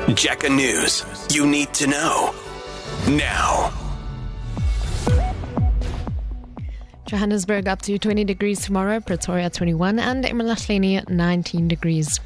Jacka News. You need to know. Now. Johannesburg up to 20 degrees tomorrow, Pretoria 21 and eMalahleni 19 degrees.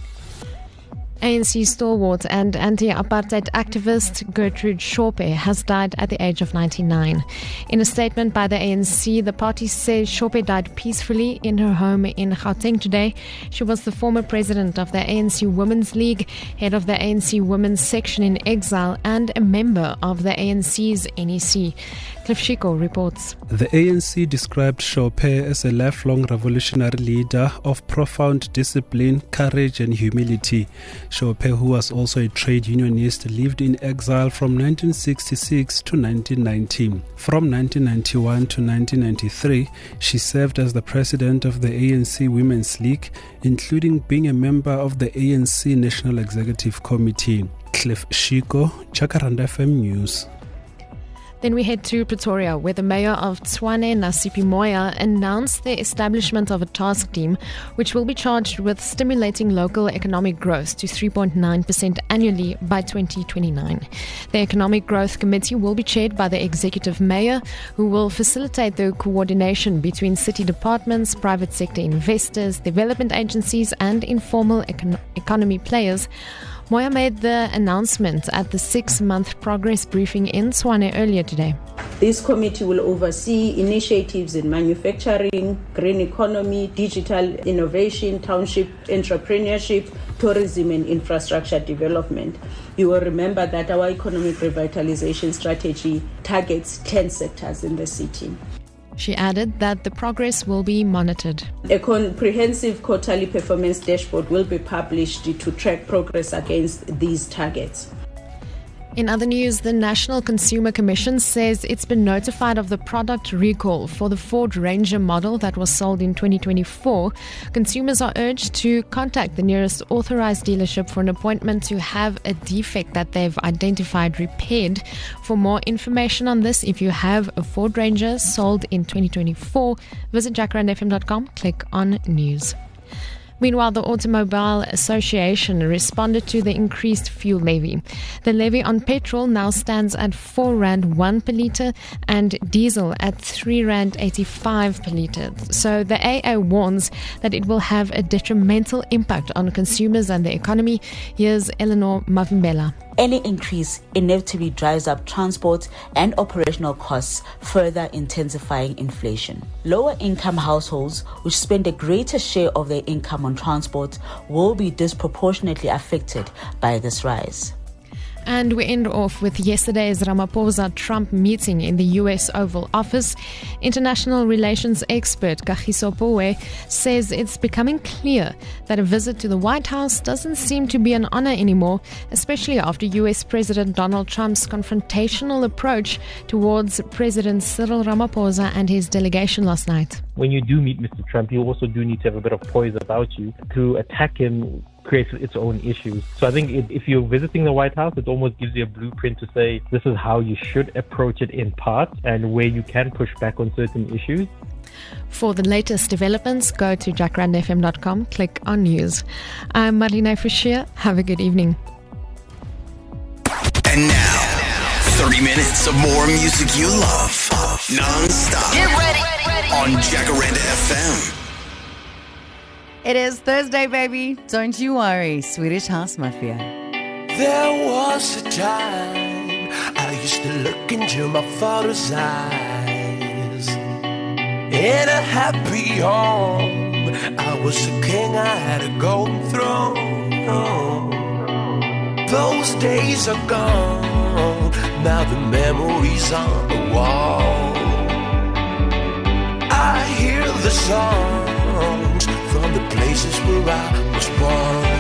ANC stalwart and anti-apartheid activist Gertrude Shope has died at the age of 99. In a statement by the ANC, the party says Shope died peacefully in her home in Gauteng today. She was the former president of the ANC Women's League, head of the ANC Women's Section in Exile, and a member of the ANC's NEC. Cliff Shiko reports. The ANC described Shope as a lifelong revolutionary leader of profound discipline, courage and humility. Shope, who was also a trade unionist, lived in exile from 1966 to 1990. From 1991 to 1993, she served as the president of the ANC Women's League, including being a member of the ANC National Executive Committee. Cliff Shiko, Jacaranda FM News. Then we head to Pretoria, where the mayor of Tshwane, Nasipi Moya, announced the establishment of a task team which will be charged with stimulating local economic growth to 3.9% annually by 2029. The Economic Growth Committee will be chaired by the executive mayor, who will facilitate the coordination between city departments, private sector investors, development agencies and informal economy players. Moya made the announcement at the 6-month progress briefing in Tshwane earlier today. This committee will oversee initiatives in manufacturing, green economy, digital innovation, township entrepreneurship, tourism and infrastructure development. You will remember that our economic revitalization strategy targets 10 sectors in the city. She added that the progress will be monitored. A comprehensive quarterly performance dashboard will be published to track progress against these targets. In other news, the National Consumer Commission says it's been notified of the product recall for the Ford Ranger model that was sold in 2024. Consumers are urged to contact the nearest authorized dealership for an appointment to have a defect that they've identified repaired. For more information on this, if you have a Ford Ranger sold in 2024, visit jacarandafm.com, click on News. Meanwhile, the Automobile Association responded to the increased fuel levy. The levy on petrol now stands at R4.1 per litre and diesel at R3.85 per litre. So the AA warns that it will have a detrimental impact on consumers and the economy. Here's Eleanor Mavimbela. Any increase inevitably drives up transport and operational costs, further intensifying inflation. Lower income households, which spend a greater share of their income on transport, will be disproportionately affected by this rise. And we end off with yesterday's Ramaphosa-Trump meeting in the U.S. Oval Office. International relations expert Kagiso Powe says it's becoming clear that a visit to the White House doesn't seem to be an honor anymore, especially after U.S. President Donald Trump's confrontational approach towards President Cyril Ramaphosa and his delegation last night. When you do meet Mr. Trump, you also do need to have a bit of poise about you. To attack him creates its own issues. So I think if you're visiting the White House, it almost gives you a blueprint to say this is how you should approach it in parts and where you can push back on certain issues. For the latest developments, go to jacarandafm.com, click on News. I'm Marlene Fischer. Have a good evening. And now, 30 minutes of more music you love, non-stop. Get ready. On Jacaranda FM. It is Thursday, baby. Don't you worry, Swedish House Mafia. There was a time I used to look into my father's eyes. In a happy home, I was a king, I had a golden throne. Those days are gone, now the memories on the wall. I hear the songs from the places where I was born.